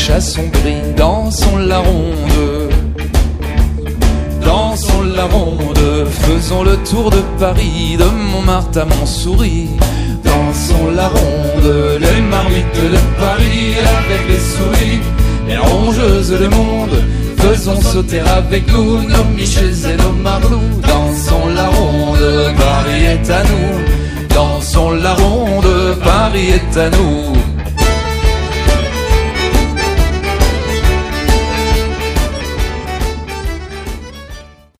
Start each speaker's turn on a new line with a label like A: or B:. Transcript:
A: assombrie. Dansons la ronde, dansons la ronde, faisons le tour de Paris, de Montmartre à Montsouris. Dansons la ronde, les marmites de Paris avec les souris, les rongeuses du monde. Faisons sauter avec nous nos Michels et nos Marlous. Dansons la ronde, Paris est à nous. Dansons la ronde, Paris est à nous.